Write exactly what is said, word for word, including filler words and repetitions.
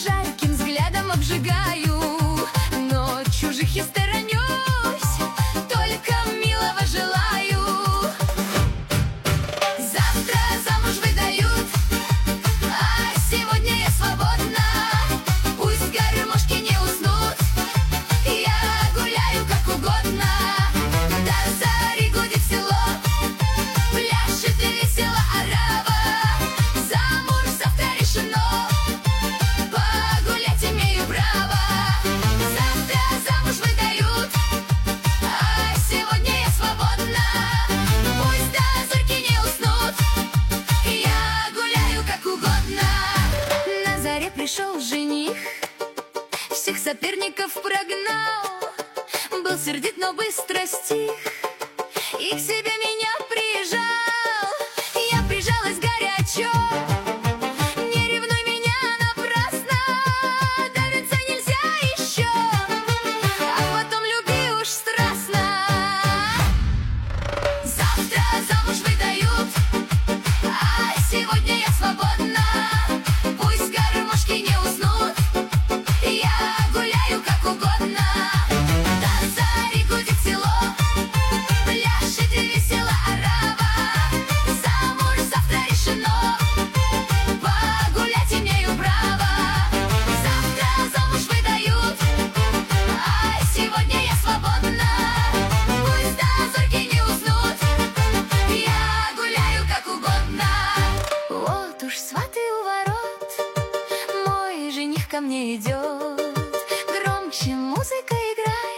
жарким взглядом обжигаю, но чужих я сторонюсь, только милого желаю. Завтра замуж выдают, а сегодня я свободна. Пусть гармошки не уснут, я гуляю как угодно. До зари гудит село, пляшет и весело арава. Замуж завтра решено, погулять имею право. Завтра замуж выдают, а сегодня я свободна. Пусть до зорьки не уснут, я гуляю как угодно. На заре пришел жених, всех соперников прогнал. Был сердит, но быстро стих, и к себе меня прижал. Я прижалась горячо, не ревнуй меня напрасно, до венца нельзя еще, а потом люби уж страстно. Завтра замуж выдают, а сегодня я свободна. Пусть гармошки не уснут, я гуляю как угодно. До зари гудит село, пляшет и весело арава. Замуж завтра решено, погулять имею право. Завтра замуж выдают, а сегодня я свободна. Пусть до зорьки не уснут, я гуляю как угодно. Вот уж сваты у ворот, мой жених ко мне идет. Громче музыка играет,